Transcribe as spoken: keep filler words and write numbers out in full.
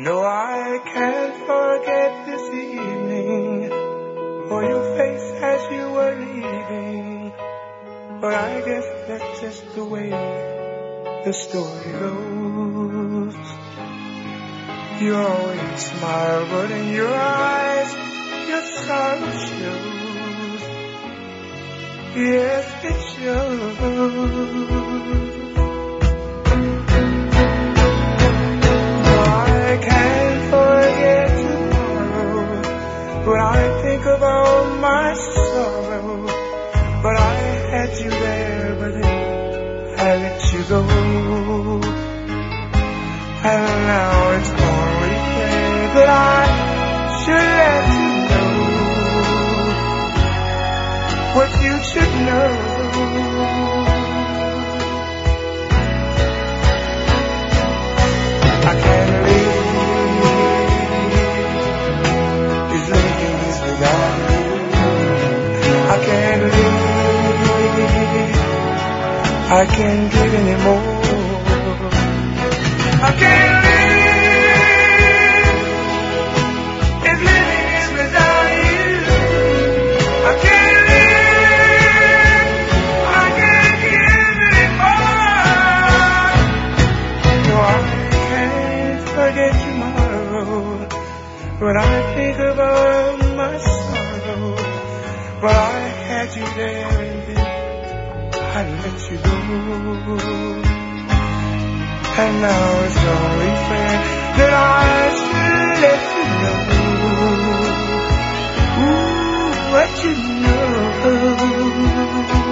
No, I can't forget this evening, or your face as you were leaving. But I guess that's just the way the story goes. You always smile, but in your eyes, your sorrow shows. Yes, it shows. When I think of all my sorrow, but I had you there, but then I let you go. And now it's only fair that I should let you know what you should know. I can't live I can't live, I can't give anymore. I can't live, if living is without you. I can't live, I can't give anymore. No, I can't forget tomorrow when I think about my sorrow. But I had you there and then I let you go. And now it's only fair that I should let you know, ooh, what you know.